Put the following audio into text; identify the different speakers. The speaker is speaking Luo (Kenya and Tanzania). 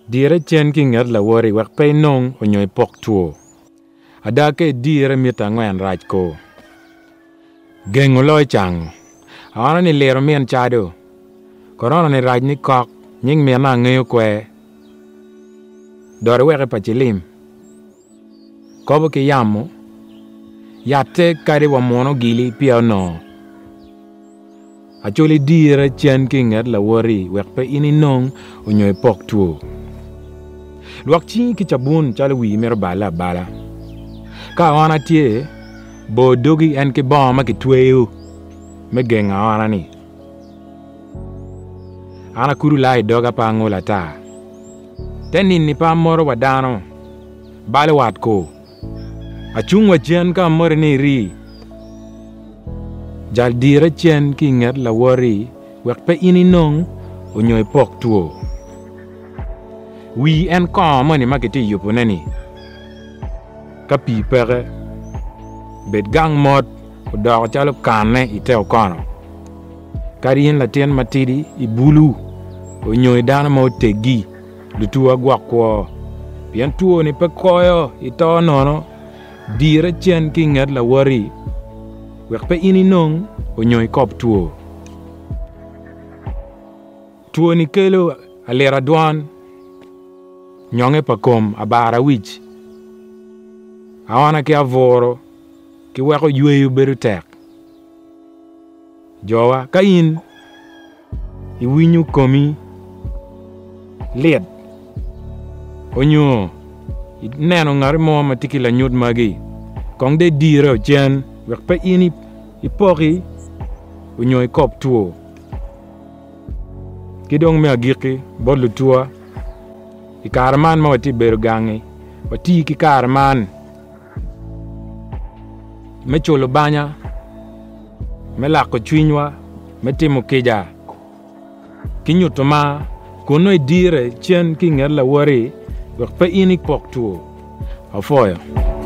Speaker 1: Dire chen ki ngat la wori wak pe nong onyoy pok tuo. Adake dire mita ngwen raj ko. Gengo loy chang. Awana ni lero mien chado. Korona ni raj ni kok. Nying mien na ngayo kwe. Dore weke pachilim. Kobo ki yamu. Yate kari wa mono gili pia no. Acholi dire chen ki ngat la wori wak pe ini nong onyoy pok tuo. Luak chi ki chabun chala wi mer bala. Ka wana tie, bo dogi en ki boma ki tweyo. Me genga wana ni. Ana kuru lai doga pa ngola ta. Tenin ni pa moro wadano. Bale wat ko. Achung wa chen ka moro ni ri. Jal dire chen ki ngat la wori wak pe ini nong onyoy pok tuo. Wi en koma ni makiti yupo nani. Kapi pere. Bet gang mod. Udok chalo kane iteo kono. Karien la tien matidi i bulu. Onyoy dana mo tegi. Lutua guakwo. Pian tuo ni pe koyo ito nono. Dire chen ki ngat la wori. Wek pe ini nong onyoy kop tuo. Tuo ni kelo alera duan. Nyonge pakom abara wich. Awana ki avoro. Ki weko yueyu beru tek. Jowa ka in. Iwinyu komi. Liet. Onyo. Neno ngari mo matiki la nyut magi. Kong de dire o chen. Wek pe ini ipoki. Onyo ikop tuo. Kidong me agiki. Bodlu tua. Ikarman ma wati beru gangi. Wati ki karman. Me cholo banya. Me lako chwinywa. Me timo keja. Kinyuto ma. Kuno dire chen ki ngar la wari. Wak pa ini pok tuo. Afoya.